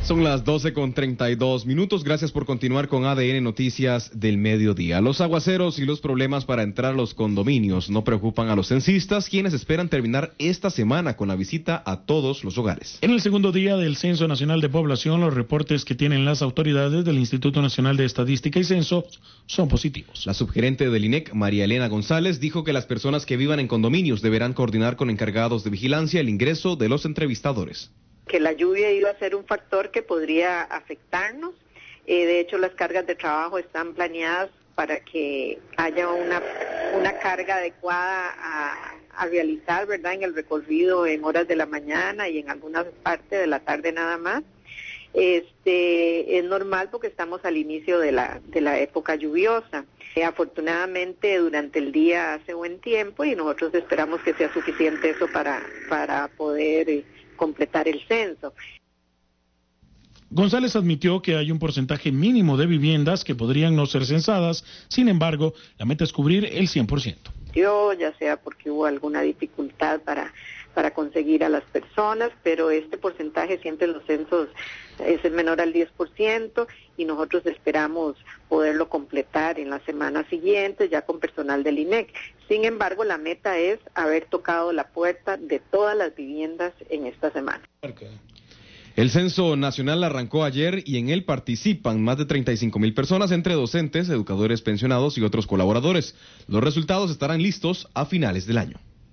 Son las 12:32. Gracias por continuar con ADN Noticias del Mediodía. Los aguaceros y los problemas para entrar a los condominios no preocupan a los censistas, quienes esperan terminar esta semana con la visita a todos los hogares. En el segundo día del Censo Nacional de Población, los reportes que tienen las autoridades del Instituto Nacional de Estadística y Censo son positivos. La subgerente del INEC, María Elena González, dijo que las personas que vivan en condominios deberán coordinar con encargados de vigilancia el ingreso de los entrevistadores. Que la lluvia iba a ser un factor que podría afectarnos. De hecho, las cargas de trabajo están planeadas para que haya una carga adecuada a realizar, ¿verdad?, en el recorrido en horas de la mañana y en algunas partes de la tarde nada más. Es normal porque estamos al inicio de la época lluviosa. Afortunadamente durante el día hace buen tiempo y nosotros esperamos que sea suficiente eso para poder completar el censo. González admitió que hay un porcentaje mínimo de viviendas que podrían no ser censadas, sin embargo, la meta es cubrir el 100%. Ya sea porque hubo alguna dificultad para conseguir a las personas, pero este porcentaje siempre en los censos es el menor al 10% y nosotros esperamos poderlo completar en la semana siguiente ya con personal del INEC. Sin embargo, la meta es haber tocado la puerta de todas las viviendas en esta semana. El Censo Nacional arrancó ayer y en él participan más de 35,000 personas entre docentes, educadores pensionados y otros colaboradores. Los resultados estarán listos a finales del año.